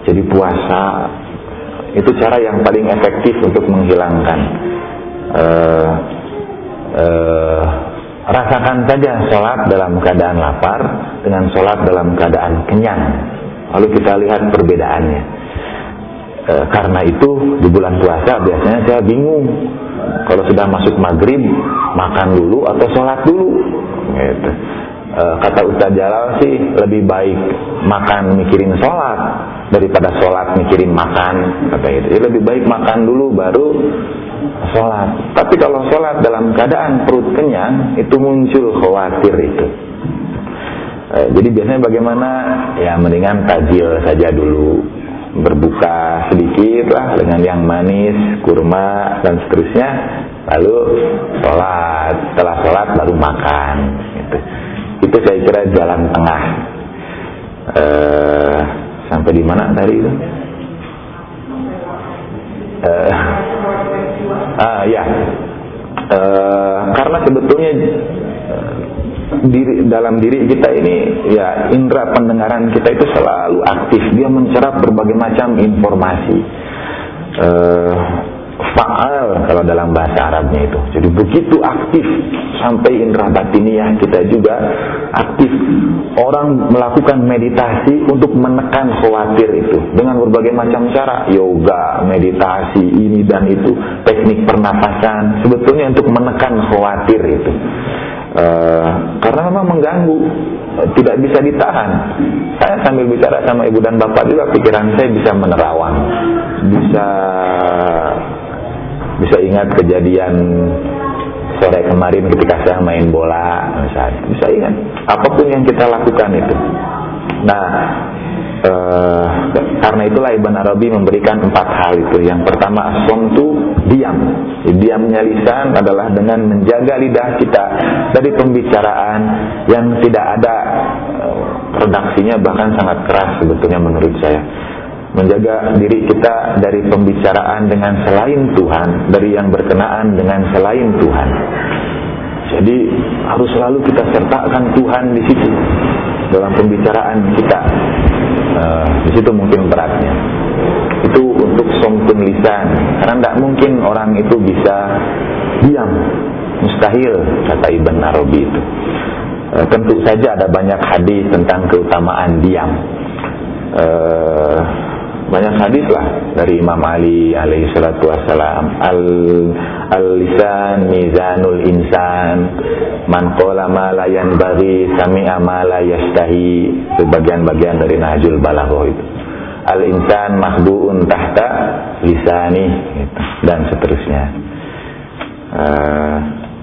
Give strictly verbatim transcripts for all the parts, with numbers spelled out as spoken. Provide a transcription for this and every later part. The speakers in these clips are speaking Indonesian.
Jadi puasa itu cara yang paling efektif untuk menghilangkan uh, uh, rasakan saja sholat dalam keadaan lapar dengan sholat dalam keadaan kenyang. Lalu kita lihat perbedaannya. E, karena itu di bulan puasa biasanya saya bingung kalau sudah masuk maghrib makan dulu atau sholat dulu. Gitu. E, kata Ustaz Jalal sih lebih baik makan mikirin sholat daripada sholat mikirin makan. Kata itu. Jadi lebih baik makan dulu baru sholat. Tapi kalau sholat dalam keadaan perut kenyang itu muncul khawatir itu. E, jadi biasanya bagaimana? Ya mendingan tajil saja dulu. Berbuka sedikit lah dengan yang manis, kurma dan seterusnya, lalu sholat, setelah sholat baru makan gitu. Itu saya kira jalan tengah. e, sampai di mana tadi itu? E, ah ya e, karena sebetulnya diri, dalam diri kita ini ya indera pendengaran kita itu selalu aktif, dia mencerap berbagai macam informasi. uh, faal kalau dalam bahasa Arabnya itu, jadi begitu aktif sampai indera batiniah kita juga aktif. Orang melakukan meditasi untuk menekan khawatir itu dengan berbagai macam cara, yoga, meditasi, ini dan itu, teknik pernafasan, sebetulnya untuk menekan khawatir itu. Uh, karena memang mengganggu, tidak bisa ditahan. Saya sambil bicara sama ibu dan bapak juga pikiran saya bisa menerawang, bisa bisa ingat kejadian sore kemarin ketika saya main bola misalnya, bisa ingat apapun yang kita lakukan itu. Nah, uh, karena itulah Ibn Arabi memberikan empat hal itu. Yang pertama as-somtu, diam. Diamnya lisan adalah dengan menjaga lidah kita dari pembicaraan yang tidak ada uh, redaksinya, bahkan sangat keras sebetulnya menurut saya. Menjaga diri kita dari pembicaraan dengan selain Tuhan, dari yang berkenaan dengan selain Tuhan. Jadi harus selalu kita sertakan Tuhan di situ dalam pembicaraan kita. Uh, di situ mungkin beratnya. Itu untuk somtun lisan, karena tidak mungkin orang itu bisa diam, mustahil kata Ibn Arabi itu. Uh, tentu saja ada banyak hadis tentang keutamaan diam. Uh, banyak hadis lah dari Imam Ali alaihi salatu wassalam, al al lisan mizanul insan, man qala ma la yanbaghi sami'a ma la yastahi. Itu bagian-bagian dari Nahjul Balaghah itu. Al insan mahdu'un tahta lisani gitu, dan seterusnya. Uh,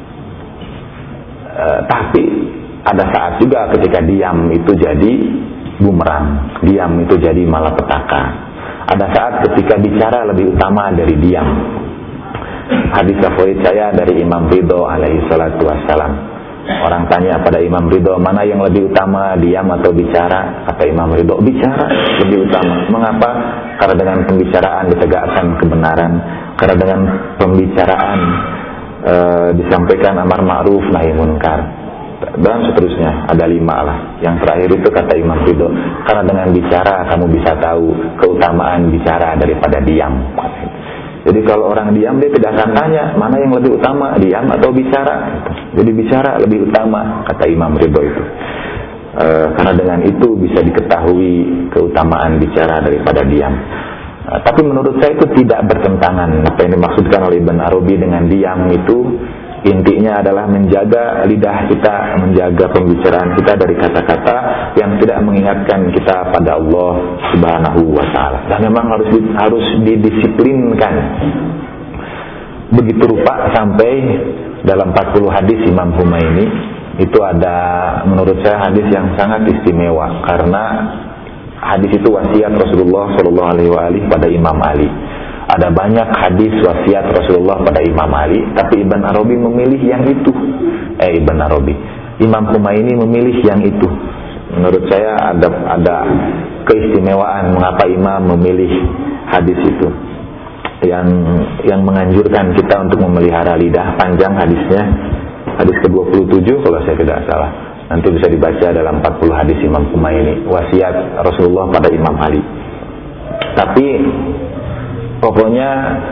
uh, tapi ada saat juga ketika diam itu jadi bumerang, diam itu jadi malapetaka. Ada saat ketika bicara lebih utama dari diam. Hadis favorit saya dari Imam Ridho alaihi salatu wassalam. Orang tanya pada Imam Ridho, mana yang lebih utama, diam atau bicara? Kata Imam Ridho, bicara lebih utama. Mengapa? Karena dengan pembicaraan ditegakkan kebenaran. Karena dengan pembicaraan e, disampaikan amar ma'ruf nahi munkar, dan seterusnya. Ada lima lah. Yang terakhir itu kata Imam Ridho, karena dengan bicara kamu bisa tahu keutamaan bicara daripada diam. Jadi kalau orang diam dia tidak akan tanya mana yang lebih utama, diam atau bicara. Jadi bicara lebih utama kata Imam Ridho itu. E, karena dengan itu bisa diketahui keutamaan bicara daripada diam. E, tapi menurut saya itu tidak bertentangan. Apa yang dimaksudkan oleh Ibn Arabi dengan diam itu intinya adalah menjaga lidah kita, menjaga pembicaraan kita dari kata-kata yang tidak mengingatkan kita pada Allah Subhanahu wa taala. Dan memang harus di, harus didisiplinkan. Begitu rupa sampai dalam empat puluh hadis Imam Humaini itu ada menurut saya hadis yang sangat istimewa, karena hadis itu wasiat Rasulullah sallallahu alaihi wasallam pada Imam Ali. Ada banyak hadis wasiat Rasulullah pada Imam Ali, tapi Ibn Arabi memilih yang itu. Eh Ibn Arabi, Imam Humaini memilih yang itu. Menurut saya ada ada keistimewaan mengapa Imam memilih hadis itu, yang yang menganjurkan kita untuk memelihara lidah. Panjang hadisnya, hadis ke dua puluh tujuh kalau saya tidak salah. Nanti bisa dibaca dalam empat puluh hadis Imam Humaini, wasiat Rasulullah pada Imam Ali. Tapi pokoknya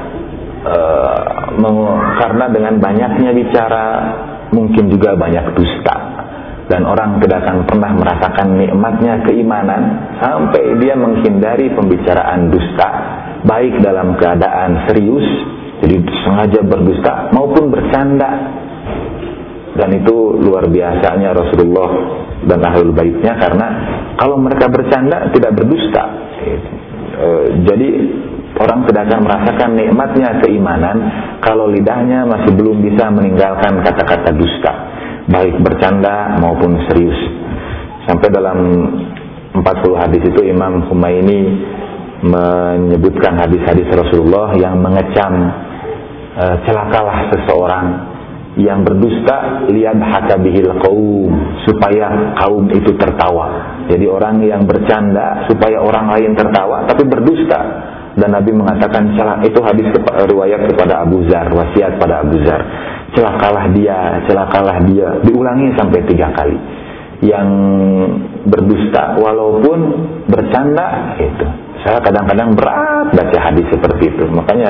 uh, karena dengan banyaknya bicara mungkin juga banyak dusta, dan orang tidak akan pernah merasakan nikmatnya keimanan sampai dia menghindari pembicaraan dusta, baik dalam keadaan serius, jadi sengaja berdusta, maupun bercanda. Dan itu luar biasanya Rasulullah dan Ahlul Baitnya, karena kalau mereka bercanda tidak berdusta. E, jadi orang tidak akan merasakan nikmatnya keimanan kalau lidahnya masih belum bisa meninggalkan kata-kata dusta, baik bercanda maupun serius. Sampai dalam empat puluh hadis itu Imam Humaini menyebutkan hadis-hadis Rasulullah yang mengecam e, celakalah seseorang yang berdusta, lihat hakabihil qaum, supaya kaum itu tertawa. Jadi orang yang bercanda supaya orang lain tertawa tapi berdusta. Dan Nabi mengatakan celak, itu hadis riwayat kepada Abu Zar, wasiat pada Abu Zar, celakalah dia, celakalah dia, diulangi sampai tiga kali. Yang berdusta walaupun bercanda itu, saya kadang-kadang berat baca hadis seperti itu. Makanya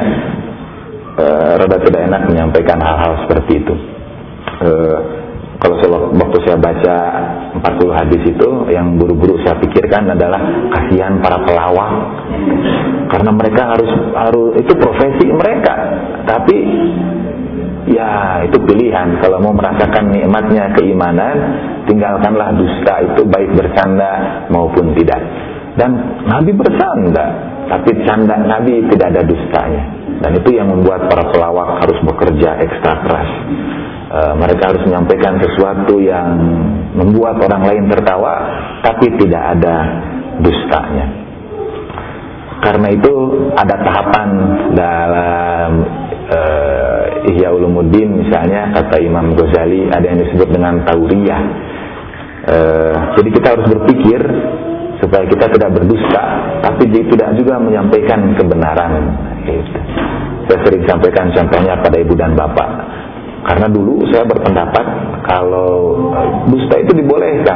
Uh, rada tidak enak menyampaikan hal-hal seperti itu. Uh, kalau saya, waktu saya baca empat puluh hadis itu, yang buru-buru saya pikirkan adalah kasihan para pelawak, karena mereka harus harus itu profesi mereka. Tapi ya itu pilihan. Kalau mau merasakan nikmatnya keimanan, tinggalkanlah dusta itu, baik bercanda maupun tidak. Dan Nabi bercanda, tapi canda Nabi tidak ada dustanya. Dan itu yang membuat para pelawak harus bekerja ekstra keras. E, mereka harus menyampaikan sesuatu yang membuat orang lain tertawa, tapi tidak ada dustanya. Karena itu ada tahapan dalam e, Ihya Ulumuddin misalnya, kata Imam Ghazali, ada yang disebut dengan tauriyah. E, jadi kita harus berpikir supaya kita tidak berdusta, tapi tidak juga menyampaikan kebenaran. Gitu. Saya sering sampaikan contohnya pada ibu dan bapak, karena dulu saya berpendapat kalau dusta itu dibolehkan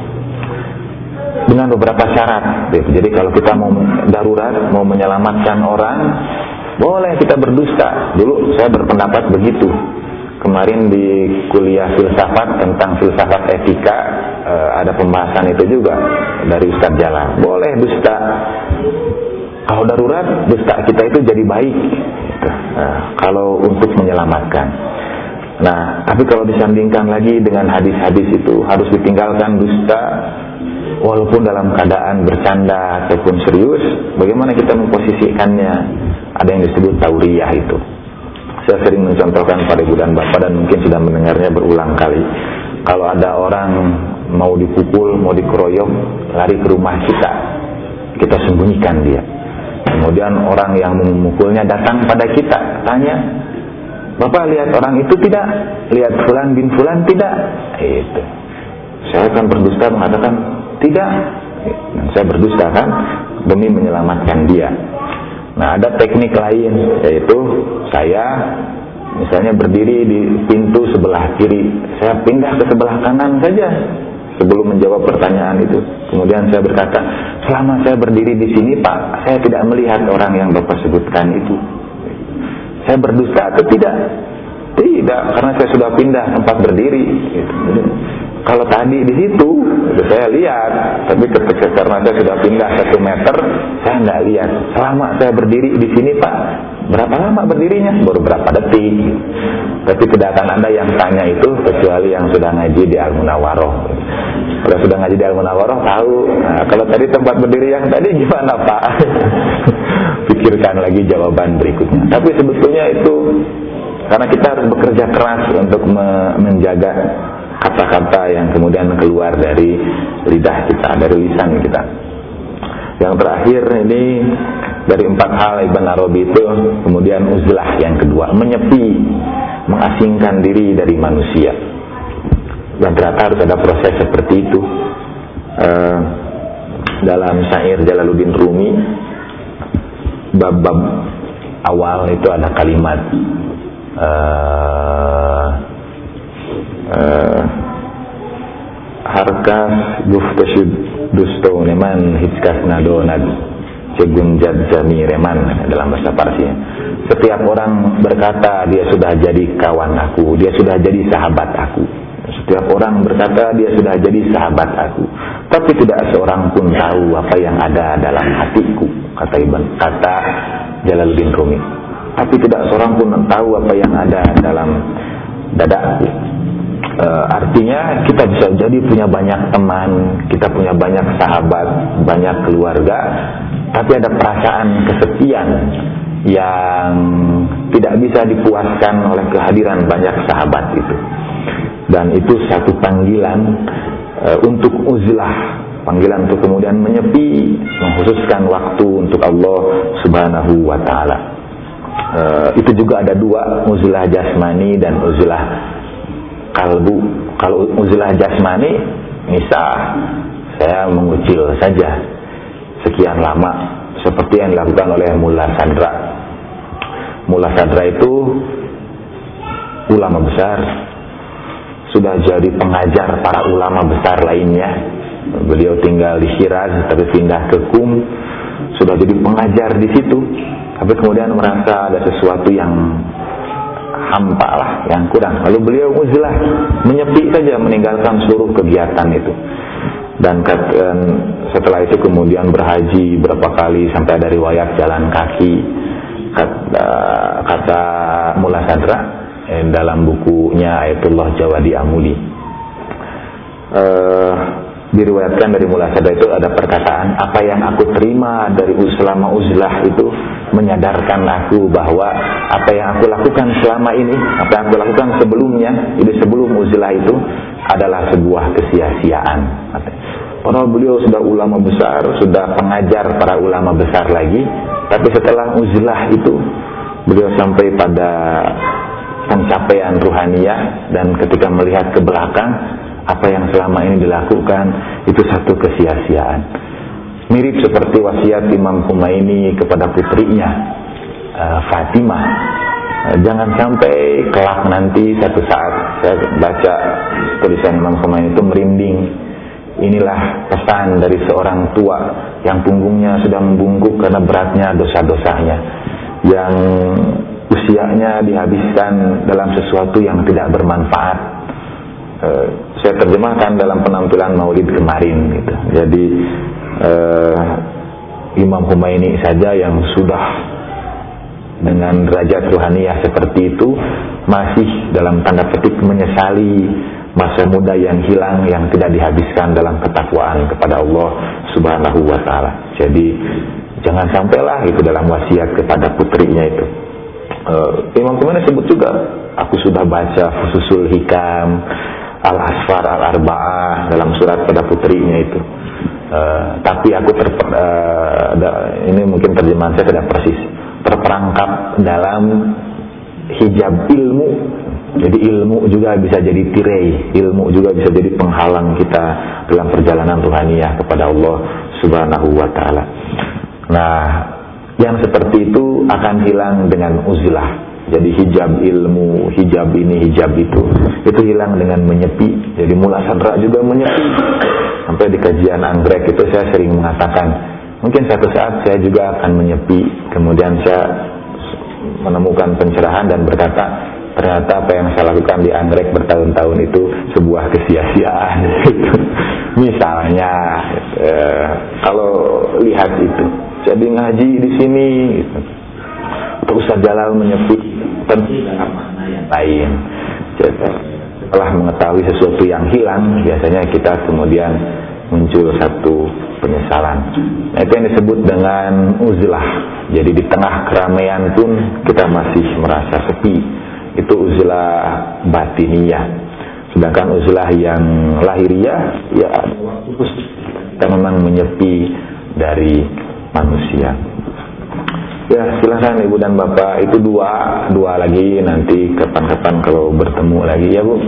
dengan beberapa syarat. Gitu. Jadi kalau kita mau darurat, mau menyelamatkan orang, boleh kita berdusta. Dulu saya berpendapat begitu. Kemarin di kuliah filsafat tentang filsafat etika, eh, ada pembahasan itu juga dari Ustadz Jalal. Boleh dusta. Kalau darurat, dusta kita itu jadi baik. Gitu. Nah, kalau untuk menyelamatkan. Nah, tapi kalau disandingkan lagi dengan hadis-hadis itu, harus ditinggalkan dusta, walaupun dalam keadaan bercanda ataupun serius. Bagaimana kita memposisikannya? Ada yang disebut tauriyah itu. Saya sering mencontohkan pada ibu dan bapak, dan mungkin sudah mendengarnya berulang kali. Kalau ada orang mau dipukul, mau dikeroyok, lari ke rumah kita, kita sembunyikan dia. Kemudian orang yang memukulnya datang pada kita, tanya, Bapak lihat orang itu tidak? Lihat fulan bin fulan tidak? Itu. Saya akan berdusta mengatakan tidak. Dan saya berdusta kan demi menyelamatkan dia. Nah, ada teknik lain, yaitu saya misalnya berdiri di pintu sebelah kiri, saya pindah ke sebelah kanan saja sebelum menjawab pertanyaan itu. Kemudian saya berkata, selama saya berdiri di sini Pak, saya tidak melihat orang yang Bapak sebutkan itu. Saya berdusta atau tidak? Tidak, karena saya sudah pindah tempat berdiri. Jadi, kalau tadi di situ, itu saya lihat, tapi ketika karena saya sudah pindah satu meter, saya nggak lihat. Selama saya berdiri di sini Pak, berapa lama berdirinya? Baru berapa detik. Tapi tidak akan ada yang tanya itu kecuali yang sudah ngaji di Al-Munawwaroh. Kalau sudah ngaji di Al-Munawwaroh tahu. Nah, kalau tadi tempat berdiri yang tadi gimana Pak? Pikirkan lagi jawaban berikutnya. Tapi sebetulnya itu karena kita harus bekerja keras untuk menjaga kata-kata yang kemudian keluar dari lidah kita, dari lisan kita. Yang terakhir ini dari empat hal Ibn Arabi itu, kemudian uzlah yang kedua, menyepi, mengasingkan diri dari manusia. Dan ternyata harus ada proses seperti itu. Uh, dalam syair Jalaluddin Rumi, bab-bab awal itu ada kalimat uh, uh, harkas guftashud dusto neman hitskas nadonad Cegun Jadzami Reman dalam bahasa Parsinya. Setiap orang berkata dia sudah jadi kawan aku, dia sudah jadi sahabat aku. Setiap orang berkata dia sudah jadi sahabat aku, tapi tidak seorang pun tahu apa yang ada dalam hatiku, kata Ibn, kata Jalaluddin Rumi. Tapi tidak seorang pun tahu apa yang ada dalam dadaku. E, artinya kita bisa jadi punya banyak teman, kita punya banyak sahabat, banyak keluarga, tapi ada perasaan kesepian yang tidak bisa dipuaskan oleh kehadiran banyak sahabat itu. Dan itu satu panggilan e, untuk uzlah, panggilan untuk kemudian menyepi, mengkhususkan waktu untuk Allah Subhanahu wa taala. E, itu juga ada dua, uzlah jasmani dan uzlah kalbu. Kalau uzlah jasmani, misal saya mengucil saja sekian lama, seperti yang dilakukan oleh Mullah Sadra. Mullah Sadra itu ulama besar, sudah jadi pengajar para ulama besar lainnya. Beliau tinggal di Shiraz tapi pindah ke Qum, sudah jadi pengajar di situ. Tapi kemudian merasa ada sesuatu yang hampa lah, yang kurang. Lalu beliau uzlah, menyepi saja, meninggalkan seluruh kegiatan itu. Dan setelah itu kemudian berhaji berapa kali sampai ada riwayat jalan kaki. Kata, kata Mullah Sadra dalam bukunya Ayatullah Jawadi Amuli, uh, diriwayatkan dari Mullah Sadra itu ada perkataan, apa yang aku terima dari selama uzlah itu menyadarkan aku bahwa apa yang aku lakukan selama ini, apa yang aku lakukan sebelumnya, jadi sebelum uzlah itu adalah sebuah kesia-siaan. Padahal beliau sudah ulama besar, sudah pengajar para ulama besar lagi, tapi setelah uzlah itu beliau sampai pada pencapaian ruhaniyah, dan ketika melihat ke belakang apa yang selama ini dilakukan itu satu kesia-siaan. Mirip seperti wasiat Imam Khomeini kepada putrinya uh, Fatimah. Uh, jangan sampai kelak nanti satu saat saya baca tulisan Imam Khomeini itu merinding. Inilah pesan dari seorang tua yang punggungnya sudah membungkuk karena beratnya dosa-dosanya, yang usianya dihabiskan dalam sesuatu yang tidak bermanfaat. Uh, saya terjemahkan dalam penampilan Maulid kemarin gitu. Jadi uh, Imam Khomeini saja yang sudah dengan derajat ruhaniyah seperti itu masih dalam tanda petik menyesali masa muda yang hilang, yang tidak dihabiskan dalam ketakwaan kepada Allah Subhanahu wa taala. Jadi jangan sampailah itu dalam wasiat kepada putrinya itu. Uh, Imam Khomeini sebut juga, aku sudah baca Fususul Hikam, Al-Asfar Al-Arba'ah dalam surat pada putrinya itu. Uh, tapi aku ter, uh, ini mungkin terjemahan saya tidak persis, terperangkap dalam hijab ilmu. Jadi ilmu juga bisa jadi tirai, ilmu juga bisa jadi penghalang kita dalam perjalanan ruhaniyah kepada Allah Subhanahu wa taala. Nah, yang seperti itu akan hilang dengan uzlah. Jadi hijab ilmu, hijab ini, hijab itu, itu hilang dengan menyepi. Jadi Mullah Sadra juga menyepi. Sampai di kajian anggrek itu saya sering mengatakan, mungkin satu saat saya juga akan menyepi. Kemudian saya menemukan pencerahan dan berkata, ternyata apa yang saya lakukan di anggrek bertahun-tahun itu sebuah kesia-siaan. Misalnya, eh, kalau lihat itu, jadi ngaji di sini, gitu. Ustaz Jalal menyepi tentu dalam makna yang lain. Setelah mengetahui sesuatu yang hilang, biasanya kita kemudian muncul satu penyesalan. Nah, itu yang disebut dengan uzlah. Jadi di tengah keramaian pun kita masih merasa sepi. Itu uzlah batiniyah. Sedangkan uzlah yang lahiriah, ya kita memang menyepi dari manusia. Ya, silakan Ibu dan Bapak, itu dua dua lagi, nanti kapan-kapan kalau bertemu lagi ya Bu.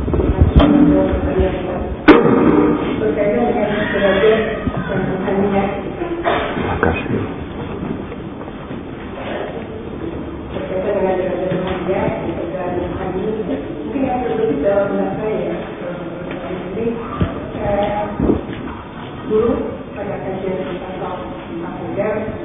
Terima kasih. Dulu pada kajian tentang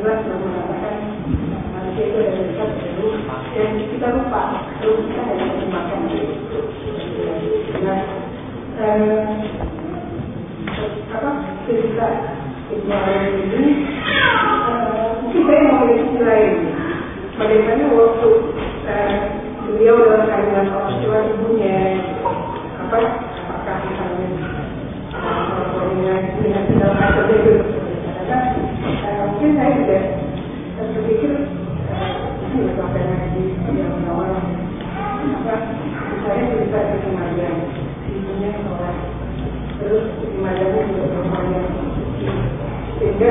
jelas mengatakan manusia itu ada dekat dulu dan kita lupa kalau kita hanya menggunakan itu. Nah, eh, apa cerita Ibrahim ini eh, mungkin saya mau mulai bagaimana waktu eh, beliau dalam kandungan orang tua ibunya apa apakah misalnya dengan dengan segala macam itu karena mungkin saya juga berpikir ini sampai lagi yang awal apa misalnya cerita Siti Maryam ibunya sholat terus Siti Maryamnya juga bermain sehingga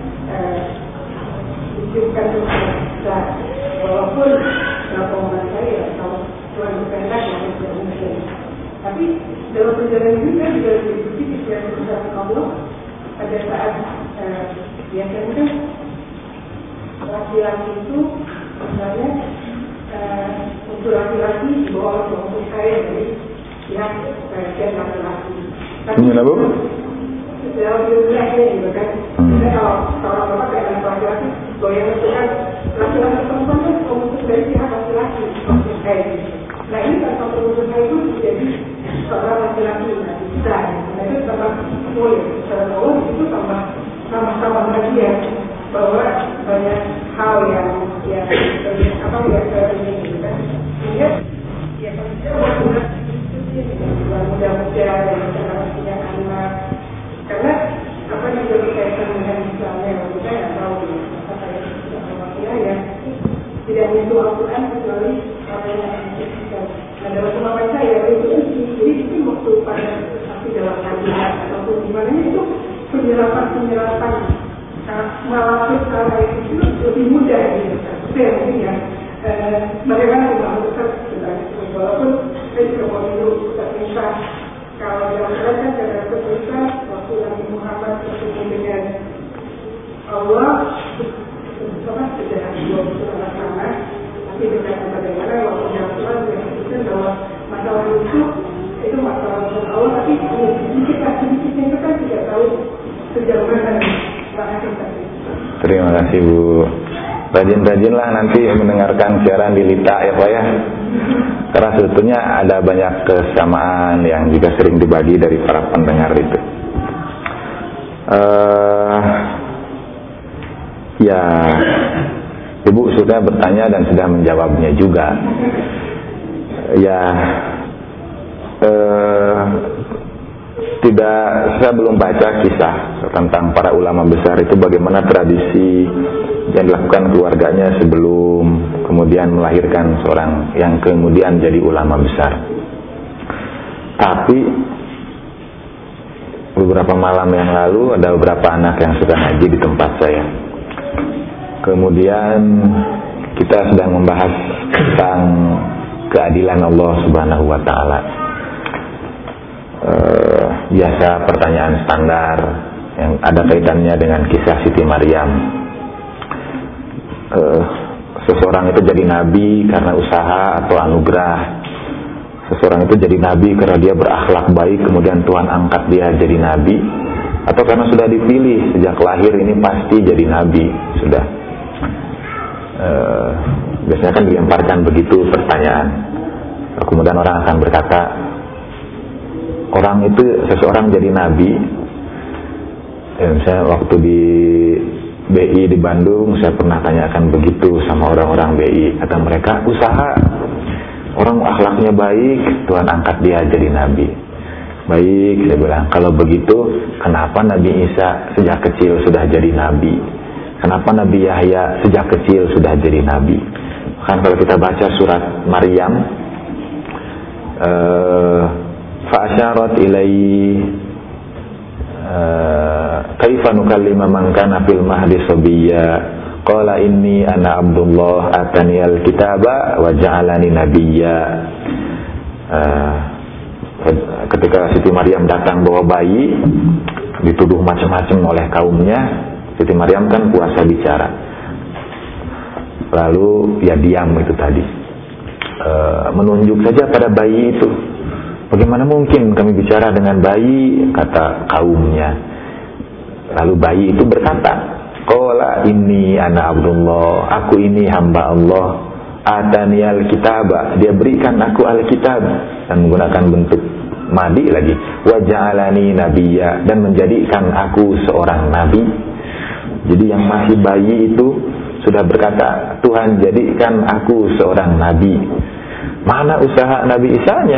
diciumkan kita walaupun dalam pemahaman saya kalau Tuhan berkehendak yang tidak mungkin tapi dalam perjalanan juga juga diikuti pikiran bersama Allah pada saat eh, biasanya kan laki-laki itu misalnya eh, untuk laki-laki dibawa untuk saya dari pihak bagian laki-laki. Ini apa? Dalam ilmiahnya juga kan, jadi kalau kalau bapak kayak laki-laki, goyang itu kan laki-laki perempuan kan untuk dari pihak laki-laki untuk saya. Nah ini kalau untuk saya itu jadi seorang laki-laki nah bisa, nah itu tambah boleh, secara Allah itu tambah sama-sama bahagia bahwa banyak hal yang yang apa yang terjadi gitu kan, sehingga ya manusia mudah mudah-mudah dan cara punya anak karena apa yang juga berkaitan dengan Islamnya kita yang tahu apa saya tidak mewakili ya tidak menyentuh Al-Quran kecuali apa yang kita nah dalam pemahaman saya itu jadi itu waktu pada tapi dalam kajian ataupun gimana itu penyerapan penyerapan melalui cara itu lebih mudah gitu saya mungkin ya bagaimana pemahaman besar sebenarnya walaupun saya juga mau dulu tak bisa kalau dalam mereka ada kesulitan waktu Nabi Muhammad bertemu dengan Allah apa sejarah dua puluh anak anak tapi dengan bagaimana waktu dalam Quran disebutkan bahwa masalah itu itu masalah Allah tapi sedikit sedikitnya itu kan tidak tahu sejauh mana bahasa kita. Terima kasih Bu. Rajin-rajinlah nanti mendengarkan siaran di Lita ya Pak ya. Karena sebetulnya ada banyak kesamaan yang juga sering dibagi dari para pendengar itu. Uh, ya, Ibu sudah bertanya dan sudah menjawabnya juga. Ya, uh, tidak, saya belum baca kisah tentang para ulama besar itu bagaimana tradisi yang dilakukan keluarganya sebelum kemudian melahirkan seorang yang kemudian jadi ulama besar. Tapi beberapa malam yang lalu ada beberapa anak yang sedang ngaji di tempat saya. Kemudian kita sedang membahas tentang keadilan Allah Subhanahu wa taala. Uh, biasa pertanyaan standar yang ada kaitannya dengan kisah Siti Maryam. Uh, seseorang itu jadi nabi karena usaha atau anugerah. Seseorang itu jadi nabi karena dia berakhlak baik, kemudian Tuhan angkat dia jadi nabi, atau karena sudah dipilih sejak lahir ini pasti jadi nabi sudah. Uh, biasanya kan dilemparkan begitu pertanyaan. Kemudian orang akan berkata, orang itu seseorang jadi nabi. Ya, misalnya waktu di B I di Bandung saya pernah tanyakan begitu sama orang-orang B I, kata mereka usaha, orang akhlaknya baik, Tuhan angkat dia jadi nabi. Baik, saya bilang, kalau begitu kenapa Nabi Isa sejak kecil sudah jadi nabi? Kenapa Nabi Yahya sejak kecil sudah jadi nabi? Kan kalau kita baca surat Maryam, eh, fa'asyarat ilaihi kaifa nukallima man kana fil mahdi sabiyya qala inni ana abdullah ataniyal kitaba wa ja'alani nabiyya. Ketika Siti Maryam datang bawa bayi, dituduh macam-macam oleh kaumnya, Siti Maryam kan kuasa bicara, lalu ya diam itu tadi, e, menunjuk saja pada bayi itu. Bagaimana mungkin kami bicara dengan bayi, kata kaumnya. Lalu bayi itu berkata, Qala inni ana Abdullah, aku ini hamba Allah. Ataniyal kitaba, dia berikan aku alkitab, dan menggunakan bentuk madi lagi. Wa ja'alani nabiyya, dan menjadikan aku seorang nabi. Jadi yang masih bayi itu sudah berkata, Tuhan jadikan aku seorang nabi. Mana usaha Nabi Isa-nya?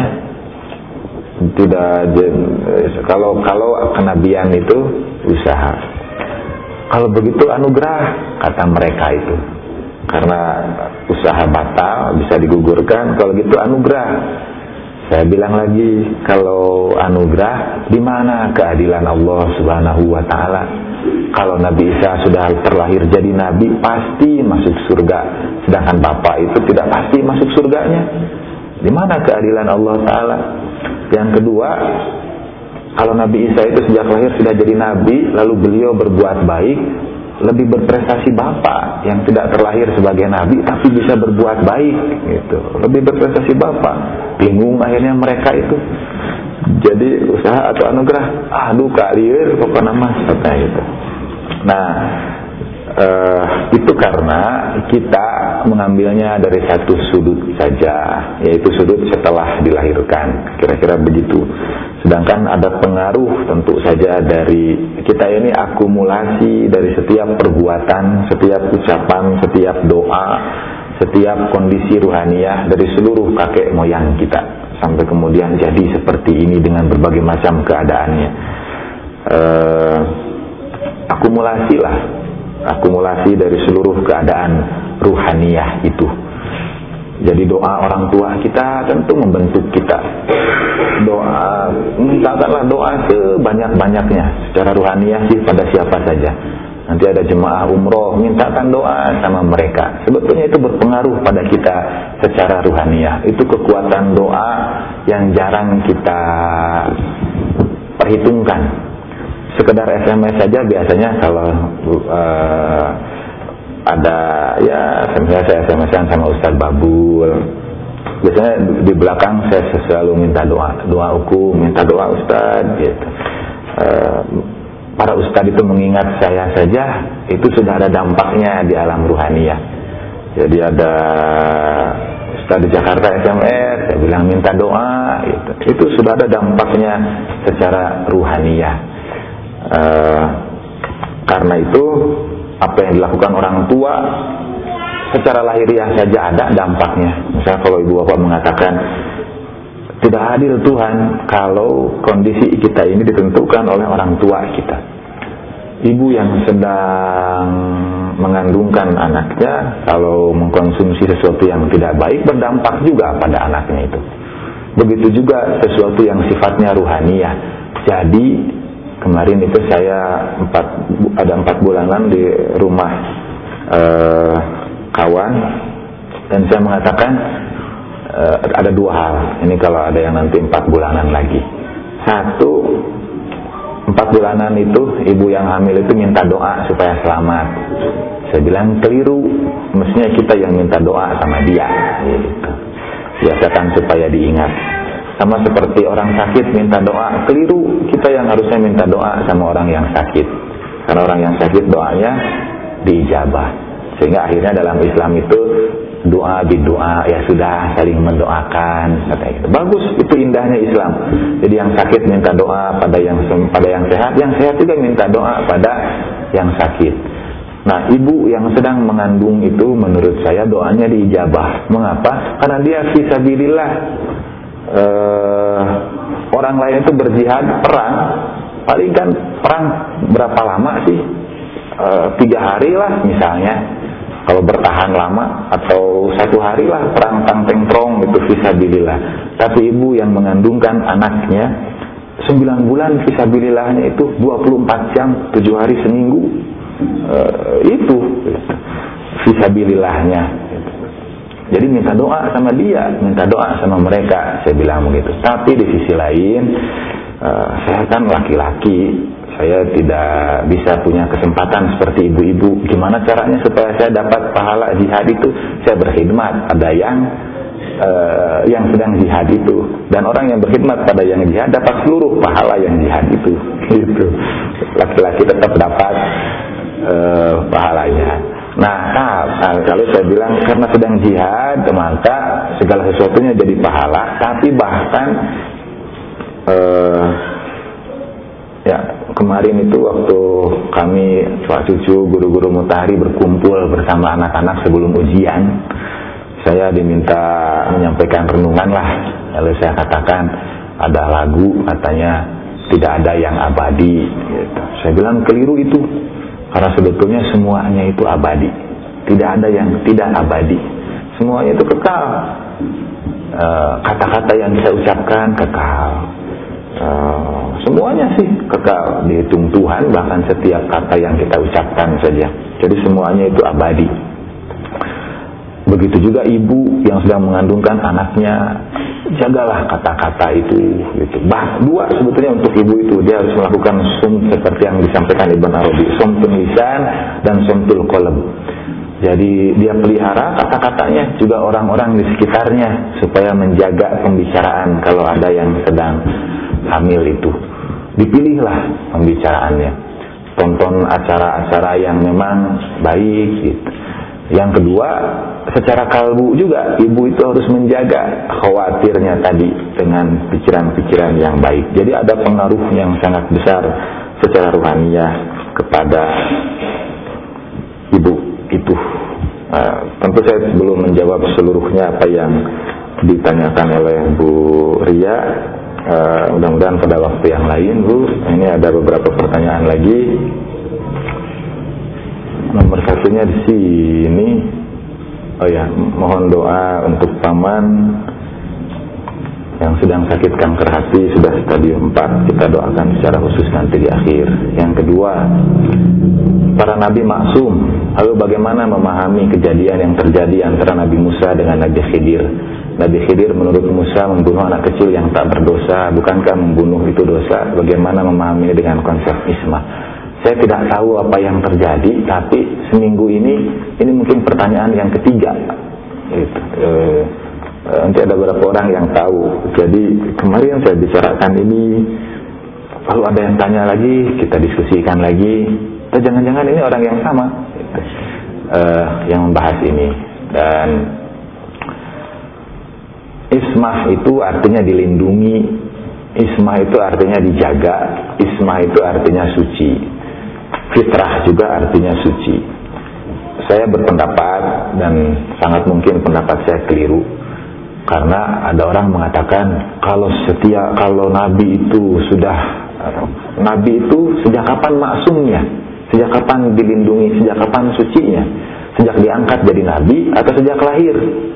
Tidak, kalau kalau kenabian itu usaha. Kalau begitu anugerah, kata mereka itu. Karena usaha batal bisa digugurkan, kalau gitu anugerah. Saya bilang lagi, kalau anugerah, di mana keadilan Allah Subhanahu wa taala? Kalau Nabi Isa sudah terlahir jadi nabi, pasti masuk surga. Sedangkan Bapak itu tidak pasti masuk surganya. Di mana keadilan Allah taala? Yang kedua, kalau Nabi Isa itu sejak lahir sudah jadi nabi, lalu beliau berbuat baik, lebih berprestasi Bapak yang tidak terlahir sebagai nabi tapi bisa berbuat baik gitu. Lebih berprestasi Bapak. Bingung akhirnya mereka itu. Jadi usaha atau anugerah? Aduh kalir pokoknya mas kata itu. Nah, eh, itu karena kita mengambilnya dari satu sudut saja, yaitu sudut setelah dilahirkan. Kira-kira begitu. Sedangkan ada pengaruh tentu saja dari kita ini akumulasi dari setiap perbuatan, setiap ucapan, setiap doa, setiap kondisi ruhaniyah dari seluruh kakek moyang kita sampai kemudian jadi seperti ini dengan berbagai macam keadaannya. Eh, akumulasi lah, akumulasi dari seluruh keadaan ruhaniyah itu. Jadi doa orang tua kita tentu membentuk kita. Doa, mintakanlah doa sebanyak-banyaknya secara ruhaniyah sih pada siapa saja. Nanti ada jemaah umroh, mintakan doa sama mereka. Sebetulnya itu berpengaruh pada kita secara ruhaniyah. Itu kekuatan doa yang jarang kita perhitungkan. Sekedar S M S saja biasanya kalau uh, ada ya misalnya saya S M S-an sama Ustadz Babul, biasanya di belakang saya selalu minta doa, doaku minta doa Ustadz gitu. E, para Ustadz itu mengingat saya saja itu sudah ada dampaknya di alam ruhaniyah. Jadi ada Ustadz di Jakarta S M S, saya bilang minta doa gitu. Itu sudah ada dampaknya secara ruhaniyah. E, karena itu apa yang dilakukan orang tua secara lahiriah saja ada dampaknya. Misalnya kalau ibu bapak mengatakan tidak adil Tuhan kalau kondisi kita ini ditentukan oleh orang tua kita. Ibu yang sedang mengandungkan anaknya kalau mengkonsumsi sesuatu yang tidak baik berdampak juga pada anaknya itu. Begitu juga sesuatu yang sifatnya ruhaniyah. Jadi kemarin itu saya empat, ada empat bulanan di rumah eh, kawan, dan saya mengatakan eh, ada dua hal. Ini kalau ada yang nanti empat bulanan lagi. Satu, empat bulanan itu ibu yang hamil itu minta doa supaya selamat. Saya bilang keliru, mestinya kita yang minta doa sama dia. Gitu. Biasakan supaya diingat. Sama seperti orang sakit minta doa, keliru, kita yang harusnya minta doa sama orang yang sakit. Karena orang yang sakit doanya diijabah. Sehingga akhirnya dalam Islam itu doa bidoa, ya sudah saling mendoakan, kata itu. Bagus, itu indahnya Islam. Jadi yang sakit minta doa pada yang pada yang sehat, yang sehat juga minta doa pada yang sakit. Nah, ibu yang sedang mengandung itu menurut saya doanya diijabah. Mengapa? Karena dia fisabilillah. Uh, orang lain itu berjihad perang, paling kan perang berapa lama sih? Uh, tiga hari lah misalnya, kalau bertahan lama, atau satu hari lah perang tang-teng-trong itu fisabilillah. Tapi ibu yang mengandungkan anaknya sembilan bulan fisabilillahnya itu dua puluh empat jam, tujuh hari seminggu, uh, itu fisabilillahnya. Jadi minta doa sama dia, minta doa sama mereka, saya bilang begitu. Tapi di sisi lain, uh, saya kan laki-laki, saya tidak bisa punya kesempatan seperti ibu-ibu. Gimana caranya supaya saya dapat pahala jihad itu? Saya berkhidmat, ada yang uh, yang sedang jihad itu, dan orang yang berkhidmat pada yang jihad dapat seluruh pahala yang jihad itu. Gitu. Laki-laki tetap dapat uh, pahalanya. Nah, nah, kalau saya bilang karena sedang jihad, maka segala sesuatunya jadi pahala. Tapi bahkan uh, ya kemarin itu waktu kami Pak Cucu, guru-guru Mutahari berkumpul bersama anak-anak sebelum ujian, saya diminta menyampaikan renungan lah. Lalu saya katakan ada lagu katanya tidak ada yang abadi gitu. Saya bilang keliru itu, karena sebetulnya semuanya itu abadi. Tidak ada yang tidak abadi, semuanya itu kekal. E, kata-kata yang saya ucapkan kekal, e, semuanya sih kekal. Dihitung Tuhan bahkan setiap kata yang kita ucapkan saja. Jadi semuanya itu abadi. Begitu juga ibu yang sedang mengandungkan anaknya, jagalah kata-kata itu gitu. Bah, dua sebetulnya untuk ibu itu, dia harus melakukan sum seperti yang disampaikan Ibn Arabi, sumtul lisan dan sumtul qalb. Jadi dia pelihara kata-katanya, juga orang-orang di sekitarnya, supaya menjaga pembicaraan kalau ada yang sedang hamil itu. Dipilihlah pembicaraannya, tonton acara-acara yang memang baik gitu. Yang kedua, secara kalbu juga ibu itu harus menjaga khawatirnya tadi dengan pikiran-pikiran yang baik. Jadi ada pengaruh yang sangat besar secara ruhaniyah kepada ibu itu. Uh, tentu saya belum menjawab seluruhnya apa yang ditanyakan oleh Bu Ria. Uh, mudah-mudahan pada waktu yang lain, Bu. Ini ada beberapa pertanyaan lagi. Nomor satunya di sini. Oh ya, mohon doa untuk paman yang sedang sakit kanker hati, sudah stadium empat. Kita doakan secara khusus nanti di akhir. Yang kedua, para nabi maksum. Lalu bagaimana memahami kejadian yang terjadi antara Nabi Musa dengan Nabi Khidir? Nabi Khidir menurut Musa membunuh anak kecil yang tak berdosa. Bukankah membunuh itu dosa? Bagaimana memahami dengan konsep ismah? Saya tidak tahu apa yang terjadi, tapi seminggu ini, ini mungkin pertanyaan yang ketiga. Gitu. E, e, nanti ada beberapa orang yang tahu. Jadi kemarin saya bicarakan ini, lalu ada yang tanya lagi, kita diskusikan lagi. Atau jangan-jangan ini orang yang sama gitu, e, yang membahas ini. Dan ismah itu artinya dilindungi, ismah itu artinya dijaga, ismah itu artinya suci. Fitrah juga artinya suci. Saya berpendapat, dan sangat mungkin pendapat saya keliru, karena ada orang mengatakan kalau setia, kalau nabi itu sudah, nabi itu sejak kapan maksumnya, sejak kapan dilindungi, sejak kapan sucinya, sejak diangkat jadi nabi atau sejak lahir.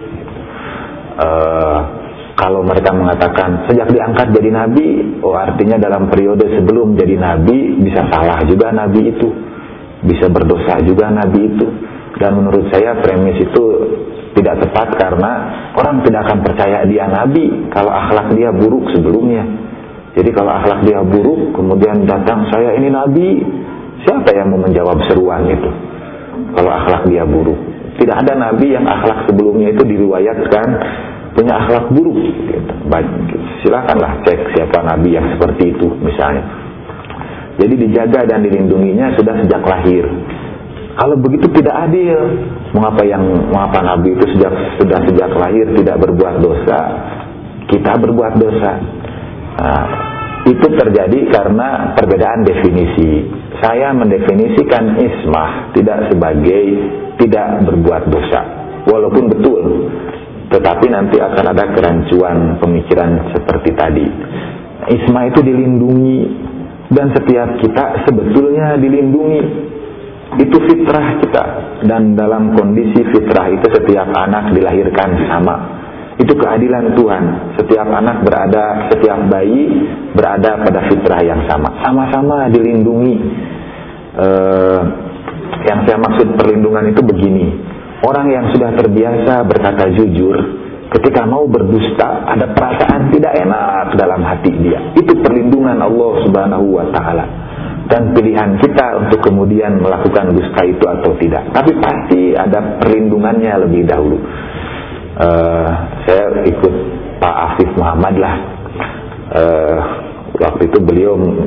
Uh, Kalau mereka mengatakan sejak diangkat jadi nabi, oh artinya dalam periode sebelum jadi nabi bisa salah juga nabi itu, bisa berdosa juga nabi itu. Dan menurut saya premis itu tidak tepat, karena orang tidak akan percaya dia nabi kalau akhlak dia buruk sebelumnya. Jadi kalau akhlak dia buruk kemudian datang saya ini nabi, siapa yang mau menjawab seruan itu kalau akhlak dia buruk? Tidak ada nabi yang akhlak sebelumnya itu diriwayatkan punya akhlak buruk gitu. Baik, silakanlah cek siapa nabi yang seperti itu misalnya. Jadi dijaga dan dilindunginya sudah sejak lahir. Kalau begitu tidak adil. Mengapa yang mengapa nabi itu sejak sudah sejak lahir tidak berbuat dosa, kita berbuat dosa? Nah, itu terjadi karena perbedaan definisi. Saya mendefinisikan ismah tidak sebagai tidak berbuat dosa, walaupun betul, tetapi nanti akan ada kerancuan pemikiran seperti tadi. Ismah itu dilindungi, dan setiap kita sebetulnya dilindungi. Itu fitrah kita, dan dalam kondisi fitrah itu setiap anak dilahirkan sama. Itu keadilan Tuhan. Setiap anak berada, setiap bayi berada pada fitrah yang sama, sama-sama dilindungi. Eh, yang saya maksud perlindungan itu begini. Orang yang sudah terbiasa berkata jujur, ketika mau berdusta ada perasaan tidak enak dalam hati dia. Itu perlindungan Allah Subhanahu wa taala. Dan pilihan kita untuk kemudian melakukan dusta itu atau tidak. Tapi pasti ada perlindungannya lebih dahulu. Uh, saya ikut Pak Afif Muhammad lah. Uh, waktu itu beliau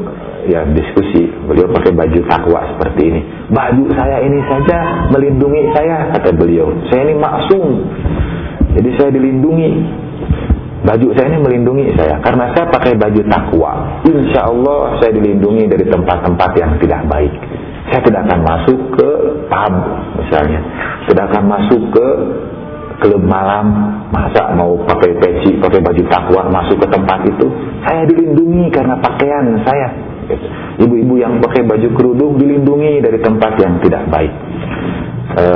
ya diskusi, beliau pakai baju takwa seperti ini. Baju saya ini saja melindungi saya, kata beliau. Saya ini maksum, jadi saya dilindungi. Baju saya ini melindungi saya karena saya pakai baju takwa. Insya Allah saya dilindungi dari tempat-tempat yang tidak baik. Saya tidak akan masuk ke pub misalnya, tidak akan masuk ke klub malam. Masa mau pakai peci, pakai baju takwa masuk ke tempat itu? Saya dilindungi karena pakaian saya. Ibu-ibu yang pakai baju kerudung dilindungi dari tempat yang tidak baik. e,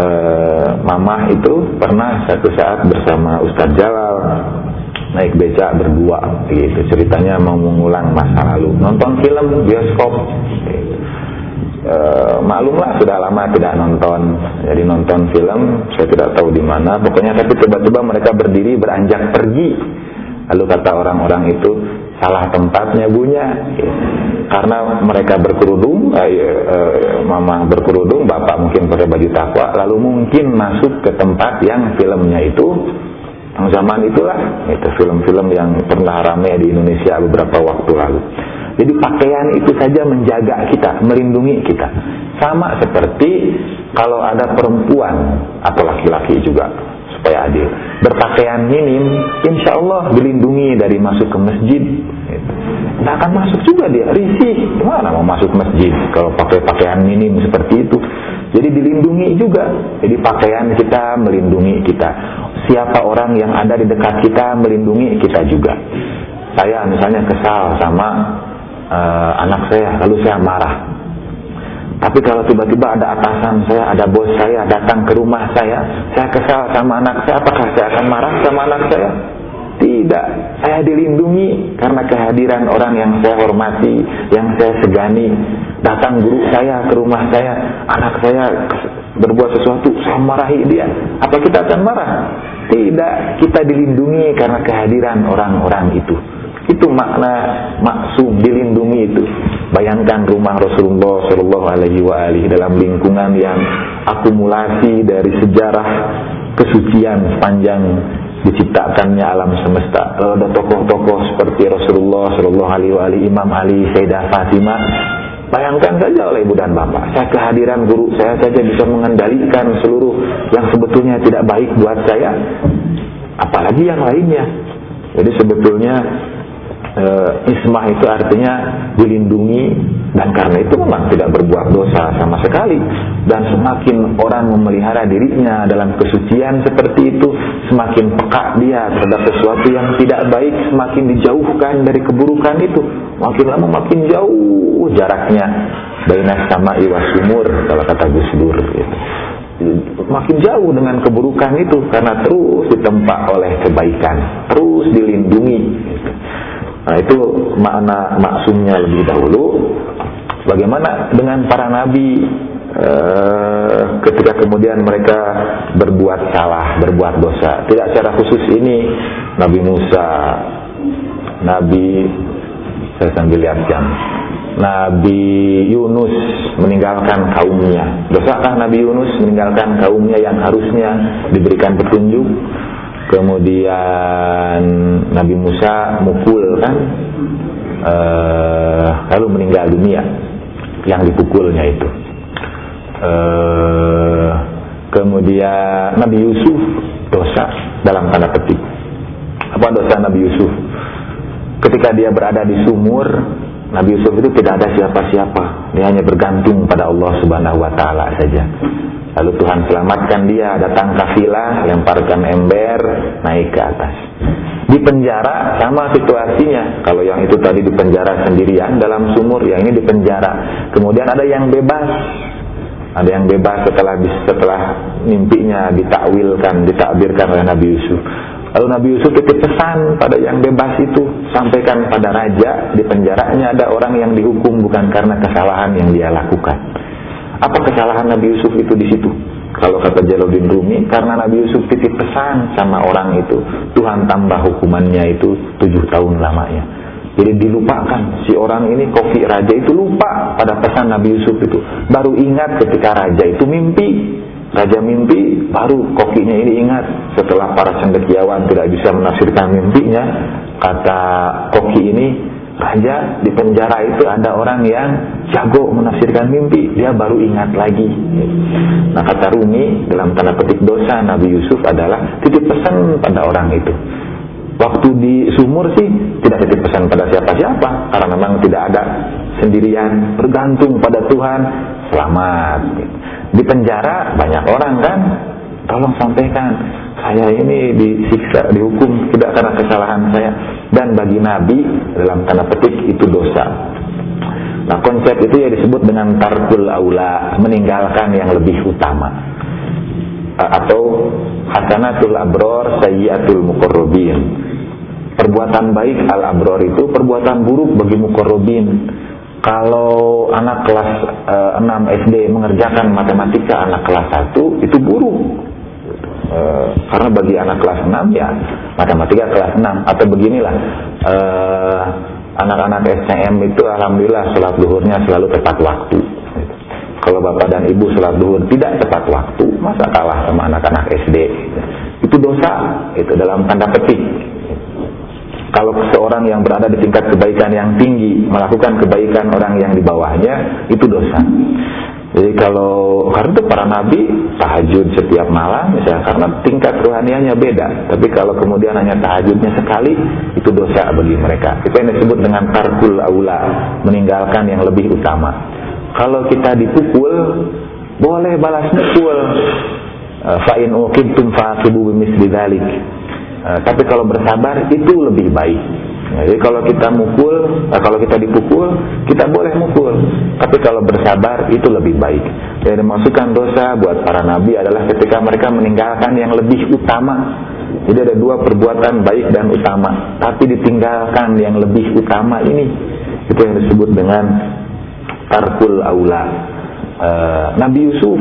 Mama itu pernah satu saat bersama Ustadz Jalal naik beca berdua gitu. Ceritanya mau mengulang masa lalu, nonton film bioskop gitu. E, maklumlah sudah lama tidak nonton, jadi nonton film saya tidak tahu di mana, pokoknya tapi tiba-tiba mereka berdiri beranjak pergi. Lalu kata orang-orang itu, salah tempatnya bunya gitu. Karena mereka berkerudung, eh, eh, mama berkerudung, bapak mungkin pakai baju takwa, lalu mungkin masuk ke tempat yang filmnya itu yang zaman itulah, itu film-film yang pernah ramai di Indonesia beberapa waktu lalu. Jadi pakaian itu saja menjaga kita, melindungi kita. Sama seperti kalau ada perempuan atau laki-laki juga, supaya adil, berpakaian minim, insya Allah dilindungi dari masuk ke masjid. Tidak akan masuk juga dia, risih. Gimana mau masuk masjid kalau pakai pakaian minim seperti itu? Jadi dilindungi juga. Jadi pakaian kita melindungi kita. Siapa orang yang ada di dekat kita melindungi kita juga. Saya misalnya kesal sama uh, anak saya, lalu saya marah. Tapi kalau tiba-tiba ada atasan saya, ada bos saya datang ke rumah saya, saya kesal sama anak saya, apakah saya akan marah sama anak saya? Tidak, saya dilindungi karena kehadiran orang yang saya hormati, yang saya segani. Datang guru saya ke rumah saya, anak saya berbuat sesuatu, saya marahi dia. Apa kita akan marah? Tidak, kita dilindungi karena kehadiran orang-orang itu. Itu makna maksum, dilindungi itu. Bayangkan rumah Rasulullah Shallallahu Alaihi Wasallam dalam lingkungan yang akumulasi dari sejarah kesucian sepanjang diciptakannya alam semesta. Lalu ada tokoh-tokoh seperti Rasulullah Shallallahu Alaihi Wasallam, Imam Ali, Sayyidah Fatimah. Bayangkan saja oleh ibu dan bapak, saya kehadiran guru saya saja bisa mengendalikan seluruh yang sebetulnya tidak baik buat saya, apalagi yang lainnya. Jadi sebetulnya e, ismah itu artinya dilindungi, dan karena itu memang tidak berbuat dosa sama sekali. Dan semakin orang memelihara dirinya dalam kesucian seperti itu, semakin peka dia terhadap sesuatu yang tidak baik, semakin dijauhkan dari keburukan itu. Makin lama makin jauh jaraknya bainas sama'i was sumur, kalau kata Gus Dur gitu. Makin jauh dengan keburukan itu karena terus ditempa oleh kebaikan, terus dilindungi gitu. Nah, itu makna maksumnya lebih dahulu. Bagaimana dengan para nabi eh, ketika kemudian mereka berbuat salah, berbuat dosa? Tidak secara khusus ini Nabi Musa, Nabi saya sambil lihat jam, Nabi Yunus meninggalkan kaumnya. Dosakah Nabi Yunus meninggalkan kaumnya yang harusnya diberikan petunjuk? Kemudian Nabi Musa mukul kan, e, lalu meninggal dunia yang dipukulnya itu. E, kemudian Nabi Yusuf dosa dalam tanda petik. Apa dosa Nabi Yusuf? Ketika dia berada di sumur, Nabi Yusuf itu tidak ada siapa-siapa, dia hanya bergantung pada Allah Subhanahu Wa Taala saja. Lalu Tuhan selamatkan dia, datang kafilah, lemparkan ember, naik ke atas. Di penjara sama situasinya. Kalau yang itu tadi di penjara sendirian dalam sumur, yang ini di penjara. Kemudian ada yang bebas, ada yang bebas setelah setelah mimpinya ditakwilkan, ditakbirkan oleh Nabi Yusuf. Lalu Nabi Yusuf titip pesan pada yang bebas itu, sampaikan pada raja di penjaranya ada orang yang dihukum bukan karena kesalahan yang dia lakukan. Apa kesalahan Nabi Yusuf itu di situ? Kalau kata Jalaluddin Rumi, karena Nabi Yusuf titip pesan sama orang itu, Tuhan tambah hukumannya itu tujuh tahun lamanya. Jadi dilupakan, si orang ini koki raja itu lupa pada pesan Nabi Yusuf itu. Baru ingat ketika raja itu mimpi. Raja mimpi, baru kokinya ini ingat. Setelah para cendekiawan tidak bisa menafsirkan mimpinya, kata koki ini, raja di penjara itu ada orang yang jago menafsirkan mimpi, dia baru ingat lagi. Nah, kata Rumi, dalam tanda petik dosa Nabi Yusuf adalah titip pesan pada orang itu. Waktu di sumur sih tidak titip pesan pada siapa-siapa, karena memang tidak ada, sendirian, bergantung pada Tuhan, selamat. Di penjara banyak orang kan, tolong sampaikan, saya ini disiksa, dihukum tidak karena kesalahan saya. Dan bagi Nabi dalam tanda petik itu dosa. Nah, konsep itu ya disebut dengan tarkul aula, meninggalkan yang lebih utama, atau hasanatul abror sayyiatul muqarrabin. Perbuatan baik al abror itu perbuatan buruk bagi muqarrabin. Kalau anak kelas uh, enam S D mengerjakan matematika anak kelas satu itu buruk. Uh, karena bagi anak kelas enam ya matematika kelas enam. Atau beginilah, uh, anak-anak S C M itu alhamdulillah sholat zuhurnya selalu tepat waktu. Kalau bapak dan ibu sholat zuhur tidak tepat waktu, masa kalah sama anak-anak S D? Itu dosa, itu dalam tanda petik. Kalau seorang yang berada di tingkat kebaikan yang tinggi melakukan kebaikan orang yang di bawahnya, itu dosa. Jadi kalau, karena itu para nabi tahajud setiap malam misalnya, karena tingkat rohanianya beda. Tapi kalau kemudian hanya tahajudnya sekali, itu dosa bagi mereka. Itu yang disebut dengan tarkul aula, meninggalkan yang lebih utama. Kalau kita dipukul, boleh balas mukul. Fa in uqibtum fa'aqibu bimisli dzalik. Tapi kalau bersabar itu lebih baik. Jadi kalau kita mukul, kalau kita dipukul, kita boleh mukul. Tapi kalau bersabar itu lebih baik. Yang dimasukkan dosa buat para nabi adalah ketika mereka meninggalkan yang lebih utama. Jadi ada dua perbuatan baik dan utama, tapi ditinggalkan yang lebih utama ini. Itu yang disebut dengan tarkul aula. uh, Nabi Yusuf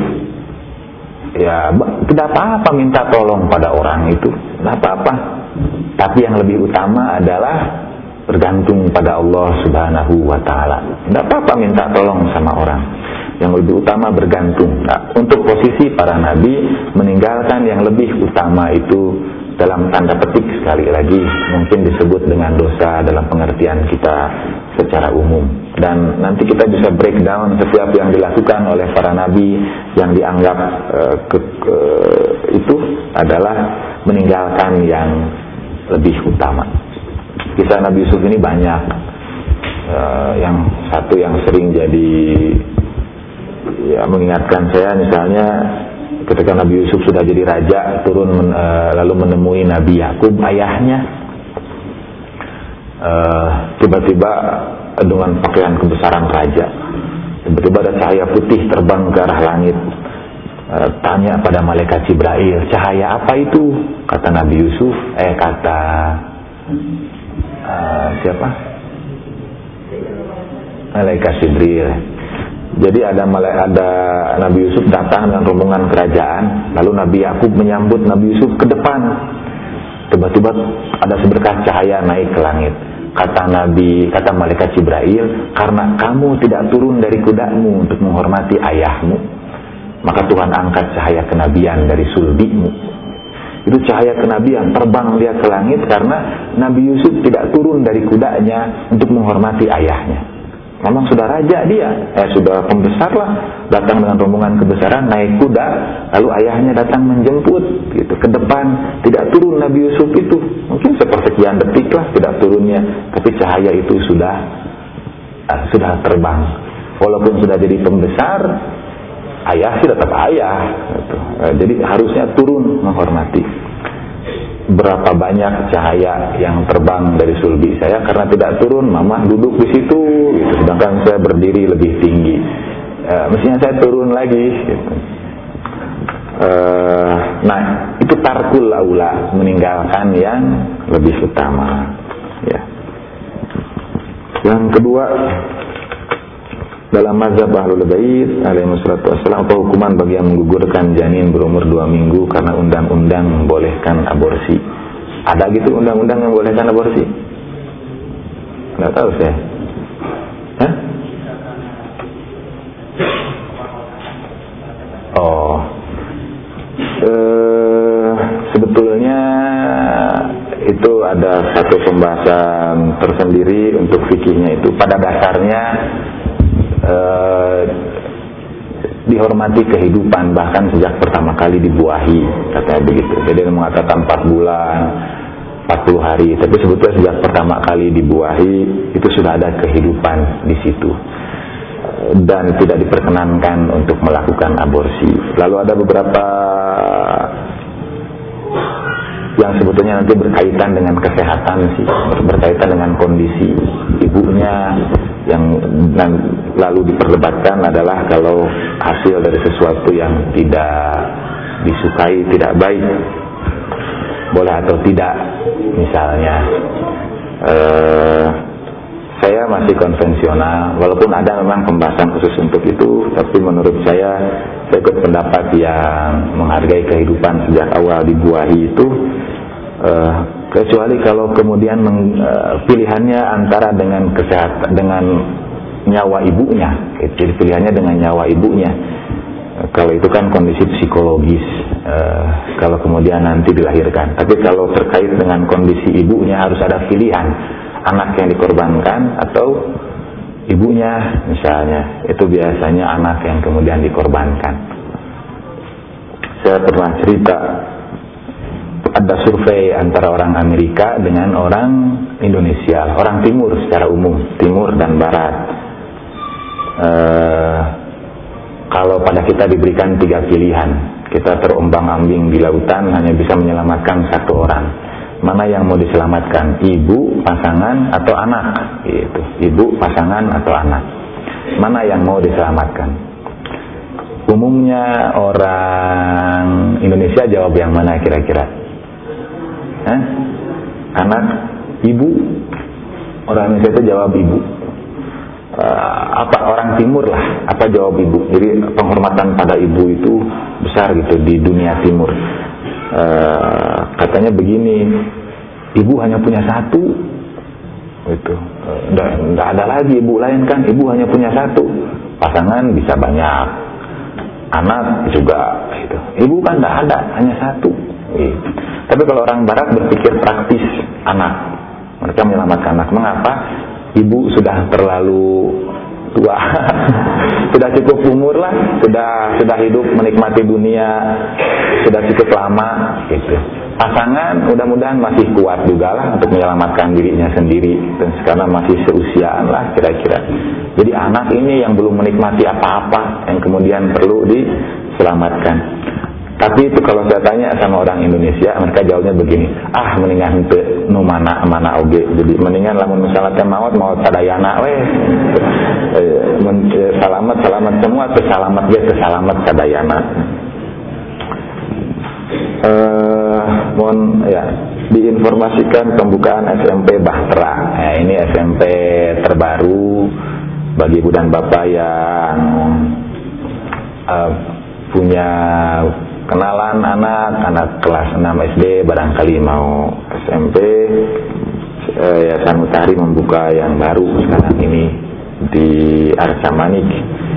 ya tidak apa-apa minta tolong pada orang itu, tidak apa-apa. Tapi yang lebih utama adalah bergantung pada Allah Subhanahu wa ta'ala. Tidak apa-apa minta tolong sama orang, yang lebih utama bergantung. Nah, untuk posisi para nabi meninggalkan yang lebih utama itu dalam tanda petik sekali lagi mungkin disebut dengan dosa dalam pengertian kita secara umum. Dan nanti kita bisa breakdown setiap yang dilakukan oleh para nabi yang dianggap uh, ke, ke, itu adalah meninggalkan yang lebih utama. Kisah Nabi Yusuf ini banyak. uh, Yang satu yang sering jadi ya, mengingatkan saya misalnya ketika Nabi Yusuf sudah jadi raja, turun men, uh, lalu menemui Nabi Yakub ayahnya. uh, Tiba-tiba dengan pakaian kebesaran raja, tiba-tiba ada cahaya putih terbang ke arah langit. uh, Tanya pada malaikat Jibril, cahaya apa itu? Kata Nabi Yusuf, eh kata uh, siapa? Malaikat Jibril. Jadi ada ada Nabi Yusuf datang dengan rombongan kerajaan, lalu Nabi Yakub menyambut Nabi Yusuf ke depan. Tiba-tiba ada seberkas cahaya naik ke langit. Kata Nabi, kata malaikat Jibril, karena kamu tidak turun dari kudamu untuk menghormati ayahmu, maka Tuhan angkat cahaya kenabian dari sulbimu. Itu cahaya kenabian terbang dia ke langit karena Nabi Yusuf tidak turun dari kudanya untuk menghormati ayahnya. Memang sudah raja dia, eh, sudah pembesar lah, datang dengan rombongan kebesaran naik kuda, lalu ayahnya datang menjemput gitu ke depan. Tidak turun Nabi Yusuf itu, mungkin sepersekian detik lah tidak turunnya, tapi cahaya itu sudah uh, sudah terbang. Walaupun sudah jadi pembesar, ayah sih tetap ayah gitu. uh, Jadi harusnya turun menghormati. Berapa banyak cahaya yang terbang dari sulbi saya karena tidak turun, mama duduk di situ gitu. Sedangkan saya berdiri lebih tinggi, uh, mestinya saya turun lagi gitu. uh, Nah itu tarkul aula, meninggalkan yang lebih utama ya. Yang kedua, dalam mazhab Ahlul Bait alaihi wassalatu wassalam, apa hukuman bagi yang menggugurkan janin berumur dua minggu karena undang-undang membolehkan aborsi? Ada gitu undang-undang yang membolehkan aborsi? Nggak tahu saya. Hah? Oh, e, sebetulnya itu ada satu pembahasan tersendiri untuk fikihnya itu. Pada dasarnya eh, dihormati kehidupan bahkan sejak pertama kali dibuahi, katanya begitu. Jadi mengatakan empat bulan, empat puluh hari, tapi sebetulnya sejak pertama kali dibuahi itu sudah ada kehidupan di situ dan tidak diperkenankan untuk melakukan aborsi. Lalu ada beberapa yang sebetulnya nanti berkaitan dengan kesehatan sih, berkaitan dengan kondisi ibunya, yang dan lalu diperdebatkan adalah kalau hasil dari sesuatu yang tidak disukai, tidak baik, boleh atau tidak. Misalnya eh, saya masih konvensional, walaupun ada memang pembahasan khusus untuk itu, tapi menurut saya saya ikut pendapat yang menghargai kehidupan sejak awal dibuahi itu. Uh, kecuali kalau kemudian meng, uh, pilihannya antara dengan kesehatan, dengan nyawa ibunya, jadi pilihannya dengan nyawa ibunya. Uh, kalau itu kan kondisi psikologis, uh, kalau kemudian nanti dilahirkan. Tapi kalau terkait dengan kondisi ibunya harus ada pilihan, anak yang dikorbankan atau ibunya misalnya. Itu biasanya anak yang kemudian dikorbankan. Saya pernah cerita, ada survei antara orang Amerika dengan orang Indonesia, orang timur secara umum, timur dan barat. E, kalau pada kita diberikan tiga pilihan, kita terombang-ambing di lautan hanya bisa menyelamatkan satu orang. Mana yang mau diselamatkan? Ibu, pasangan, atau anak? Gitu. Ibu, pasangan, atau anak? Mana yang mau diselamatkan? Umumnya orang Indonesia jawab yang mana kira-kira? Hah? Anak, ibu. Orang Indonesia itu jawab ibu. Uh, apa orang timur lah, apa jawab ibu. Jadi penghormatan pada ibu itu besar gitu di dunia timur. Uh, katanya begini, ibu hanya punya satu. Itu, tidak ada lagi ibu lain kan. Ibu hanya punya satu. Pasangan bisa banyak, anak juga. Gitu. Ibu kan tidak ada, hanya satu. Gitu. Tapi kalau orang barat berpikir praktis, anak, mereka menyelamatkan anak. Mengapa? Ibu sudah terlalu tua, sudah cukup umur lah, sudah sudah hidup menikmati dunia, sudah cukup lama, gitu. Pasangan mudah-mudahan masih kuat juga lah untuk menyelamatkan dirinya sendiri, dan sekarang masih seusiaan lah kira-kira. Jadi anak ini yang belum menikmati apa-apa, yang kemudian perlu diselamatkan. Tapi itu kalau saya tanya sama orang Indonesia, mereka jawabnya begini, ah mendingan henteu nu mana mana oge. Jadi mendingan lamun misalnya teh maot maot sadayana we. Salamat salamat semua, tersalamat ge tersalamat sadayana. Eh, mohon ya diinformasikan pembukaan S M P Bahtera. Nah, ini S M P terbaru bagi ibu dan bapak yang uh, punya kenalan anak, anak kelas enam S D barangkali mau S M P. eh, Yayasan Mutahari membuka yang baru sekarang ini di Arca Manik.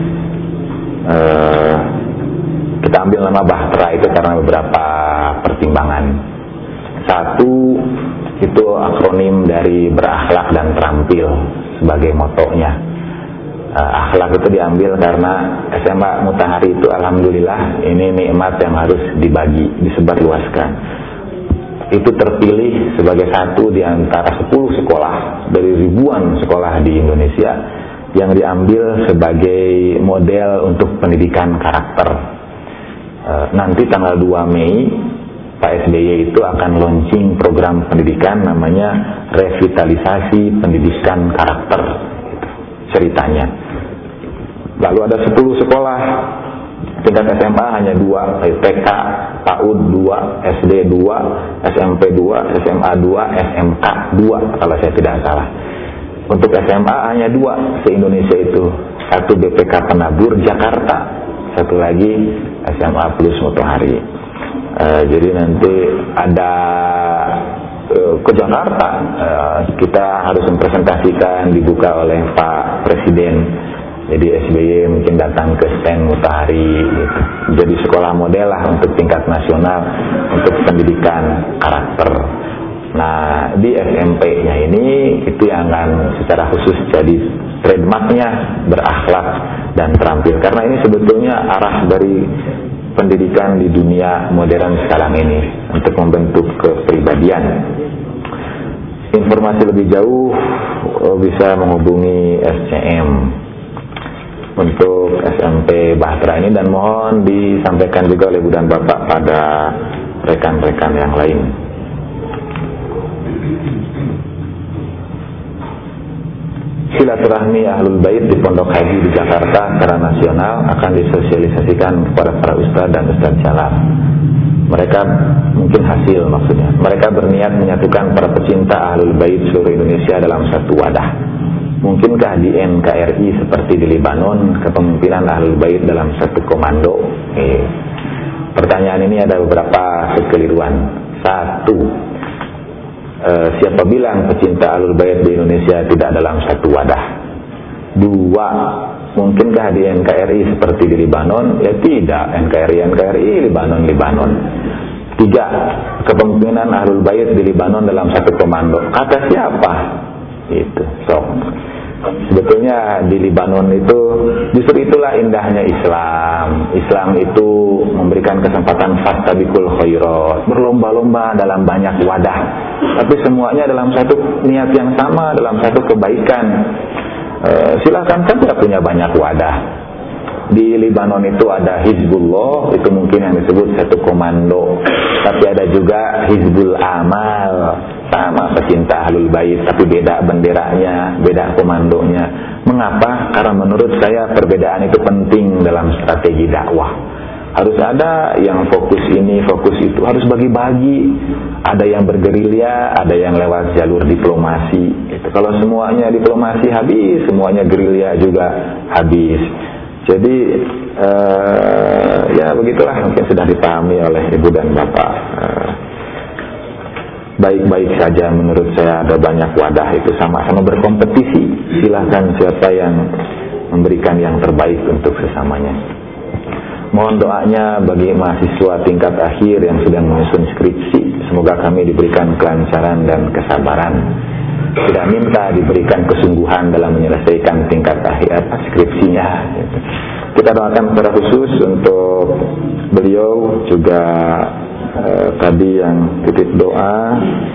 eh, Kita ambil nama Bahtera itu karena beberapa pertimbangan. Satu, itu akronim dari berakhlak dan terampil sebagai motonya. Uh, akhlak itu diambil karena S M A Mutahari itu alhamdulillah ini nikmat yang harus dibagi, disebarluaskan. Itu terpilih sebagai satu di antara sepuluh sekolah dari ribuan sekolah di Indonesia yang diambil sebagai model untuk pendidikan karakter. Uh, nanti tanggal dua Mei Pak S B Y itu akan launching program pendidikan namanya revitalisasi pendidikan karakter, gitu, ceritanya. Lalu ada sepuluh sekolah, tingkat S M A hanya dua, T K, PAUD dua, S D dua, S M P dua, S M A dua, S M K dua, kalau saya tidak salah. Untuk S M A hanya dua se-Indonesia itu, satu B P K Penabur Jakarta, satu lagi S M A Plus Mutahari. Uh, jadi nanti ada uh, ke Jakarta, uh, kita harus mempresentasikan, dibuka oleh Pak Presiden. Jadi S B Y mungkin datang ke stand Mutahari, gitu. Jadi sekolah model lah untuk tingkat nasional untuk pendidikan karakter. Nah, di S M P-nya ini itu yang akan secara khusus jadi trademarknya berakhlak dan terampil. Karena ini sebetulnya arah dari pendidikan di dunia modern sekarang ini untuk membentuk kepribadian. Informasi lebih jauh bisa menghubungi S C M untuk S M P Bahtera ini, dan mohon disampaikan juga oleh Ibu dan Bapak pada rekan-rekan yang lain. Silaturahmi Ahlul Bait di Pondok Haji di Jakarta secara nasional akan disosialisasikan kepada para ustadz dan ustadz jalal. Mereka mungkin hasil maksudnya. Mereka berniat menyatukan para pecinta Ahlul Bait seluruh Indonesia dalam satu wadah. Mungkinkah di N K R I seperti di Lebanon kepemimpinan Ahlul Bait dalam satu komando? Eh, pertanyaan ini ada beberapa kekeliruan. Satu, eh, siapa bilang pecinta Ahlul Bait di Indonesia tidak dalam satu wadah? Dua, mungkinkah di N K R I seperti di Lebanon? Ya tidak, N K R I N K R I, Lebanon Lebanon. Tiga, kepemimpinan Ahlul Bait di Lebanon dalam satu komando. Kata siapa? Itu, sok. Sebetulnya di Lebanon itu justru itulah indahnya Islam. Islam itu memberikan kesempatan fastabiqul khairat, berlomba-lomba dalam banyak wadah, tapi semuanya dalam satu niat yang sama, dalam satu kebaikan. E, silakan saja punya banyak wadah. Di Lebanon itu ada Hizbullah, itu mungkin yang disebut satu komando. Tapi ada juga Hizbul Amal, sama pecinta Ahlul Bait, tapi beda benderanya, beda komandonya. Mengapa? Karena menurut saya perbedaan itu penting dalam strategi dakwah. Harus ada yang fokus ini, fokus itu, harus bagi-bagi. Ada yang bergerilya, ada yang lewat jalur diplomasi. Itu. Kalau semuanya diplomasi habis, semuanya gerilya juga habis. Jadi uh, ya begitulah, mungkin sudah dipahami oleh Ibu dan Bapak. Uh, baik-baik saja menurut saya, ada banyak wadah, itu sama-sama berkompetisi. Silahkan siapa yang memberikan yang terbaik untuk sesamanya. Mohon doanya bagi mahasiswa tingkat akhir yang sedang menyusun skripsi, semoga kami diberikan kelancaran dan kesabaran. Tidak minta diberikan kesungguhan dalam menyelesaikan tingkat akhir skripsinya. Kita doakan secara khusus untuk beliau juga. Eh, tadi yang titip doa,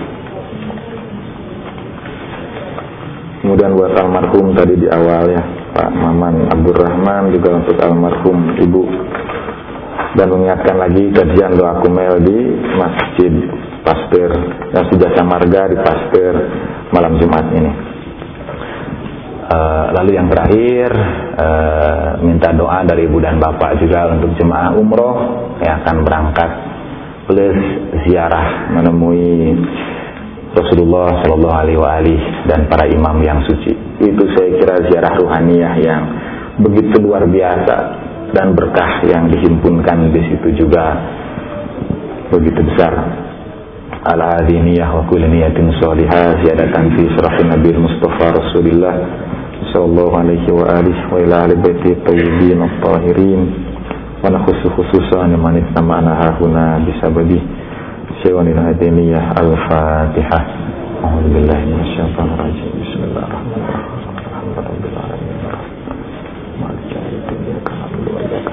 kemudian buat almarhum tadi di awal ya, Pak Maman Abdurrahman, juga untuk almarhum Ibu, dan mengingatkan lagi kajian doa kumel di Masjid Pasteur yang Jasa Marga di Pasteur malam Jumat ini. Uh, lalu yang terakhir, uh, minta doa dari Ibu dan Bapak juga untuk jemaah umroh yang akan berangkat plus ziarah menemui Rasulullah Shallallahu Alaihi Wasallam dan para imam yang suci. Itu saya kira ziarah ruhaniyah yang begitu luar biasa, dan berkah yang dihimpunkan di situ juga begitu besar. Ala adiniyah wa kulli niyatin sholihah ziyadatan fi surahin Nabi Mustafa Rasulillah sallallahu alaihi wa alihi wa ila ali baiti tayyibin at-tahirin. Wa khusus khususan man istama'ana hahuna bisababi syai'unil hadiniyah al-Fatihah. A'udzu billahi minasyaitonir rajim. Bismillahirrahmanirrahim. Alhamdulillahirabbil alamin. Maliki yaumiddin. Iyyaka na'budu wa iyyaka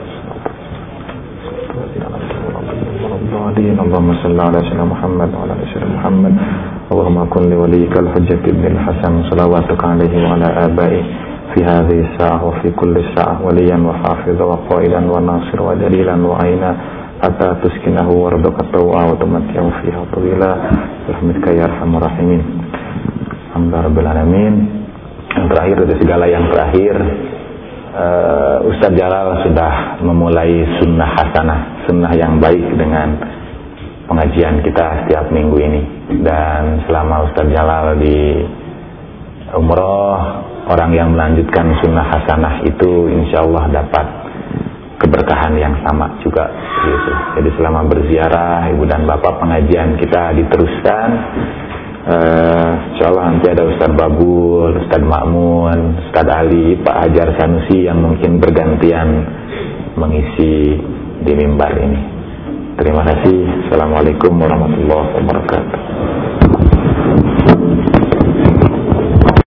nasta'in. Allahumma shalli ala sayyidina Muhammad wa ala ali sayyidina Muhammad. Allahumma kun li waliyikal hujjati ibnil Hasan salawatuka alaihi wa ala abaihi في هذه الساعة وفي كل ساعة وليا وحافظا وقائلا وناصرا ودليلا وعينا حتى تسكنه وارضك طوعا وتمتعه فيها طويلا برحمتك يا أرحم الراحمين. Alhamdulillah rabbil alamin. Yang terakhir dari segala yang terakhir, uh, Ustadz Jalal sudah memulai sunnah hasanah, sunnah yang baik dengan pengajian kita setiap minggu ini. Dan selama Ustadz Jalal di umroh, orang yang melanjutkan sunnah hasanah itu insya Allah dapat keberkahan yang sama juga gitu. Jadi selama berziarah Ibu dan Bapak, pengajian kita diteruskan. uh, Insya Allah nanti ada Ustadz Babul, Ustadz Ma'mun, Ustadz Ali, Pak Hajar Sanusi yang mungkin bergantian mengisi di mimbar ini. Terima kasih. Assalamualaikum warahmatullahi wabarakatuh.